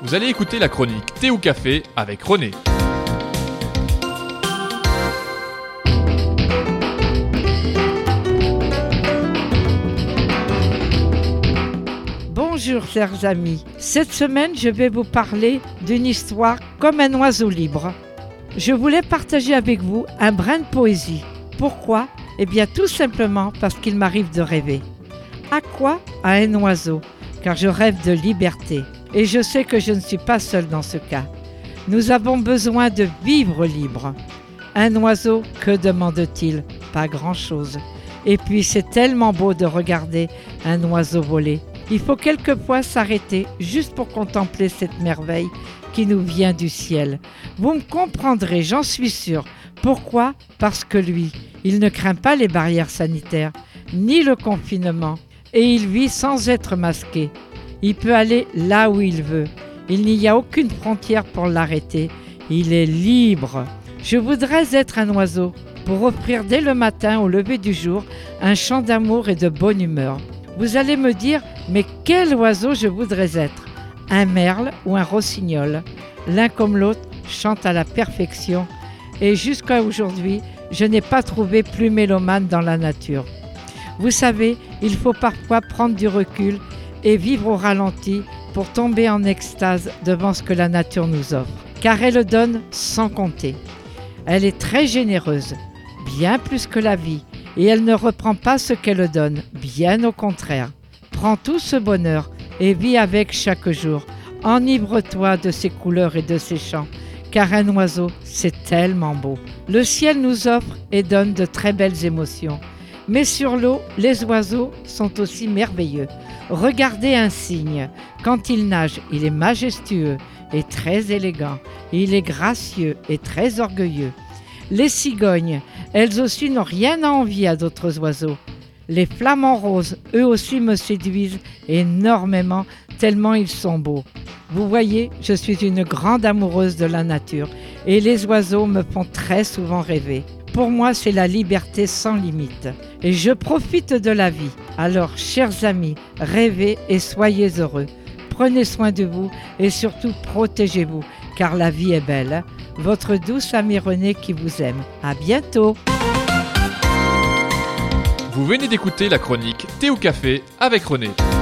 Vous allez écouter la chronique Thé ou Café avec René. Bonjour chers amis, cette semaine je vais vous parler d'une histoire comme un oiseau libre. Je voulais partager avec vous un brin de poésie. Pourquoi ? Eh bien tout simplement parce qu'il m'arrive de rêver. À quoi ? À un oiseau, car je rêve de liberté. Et je sais que je ne suis pas seule dans ce cas. Nous avons besoin de vivre libre. Un oiseau, que demande-t-il ? Pas grand-chose. Et puis c'est tellement beau de regarder un oiseau voler. Il faut quelquefois s'arrêter juste pour contempler cette merveille qui nous vient du ciel. Vous me comprendrez, j'en suis sûre. Pourquoi ? Parce que lui, il ne craint pas les barrières sanitaires, ni le confinement, et il vit sans être masqué. Il peut aller là où il veut. Il n'y a aucune frontière pour l'arrêter. Il est libre. Je voudrais être un oiseau pour offrir dès le matin au lever du jour un chant d'amour et de bonne humeur. Vous allez me dire, mais quel oiseau je voudrais être ? Un merle ou un rossignol ? L'un comme l'autre chante à la perfection. Et jusqu'à aujourd'hui, je n'ai pas trouvé plus mélomane dans la nature. Vous savez, il faut parfois prendre du recul et vivre au ralenti pour tomber en extase devant ce que la nature nous offre. Car elle donne sans compter. Elle est très généreuse, bien plus que la vie. Et elle ne reprend pas ce qu'elle donne, bien au contraire. Prends tout ce bonheur et vis avec chaque jour. Enivre-toi de ses couleurs et de ses chants, car un oiseau, c'est tellement beau. Le ciel nous offre et donne de très belles émotions. Mais sur l'eau, les oiseaux sont aussi merveilleux. Regardez un cygne. Quand il nage, il est majestueux et très élégant. Il est gracieux et très orgueilleux. Les cigognes, elles aussi n'ont rien à envier à d'autres oiseaux. Les flamants roses, eux aussi me séduisent énormément, tellement ils sont beaux. Vous voyez, je suis une grande amoureuse de la nature et les oiseaux me font très souvent rêver. Pour moi, c'est la liberté sans limite et je profite de la vie. Alors, chers amis, rêvez et soyez heureux. Prenez soin de vous et surtout protégez-vous, car la vie est belle. Votre douce amie René qui vous aime. À bientôt. Vous venez d'écouter la chronique Thé ou Café avec René.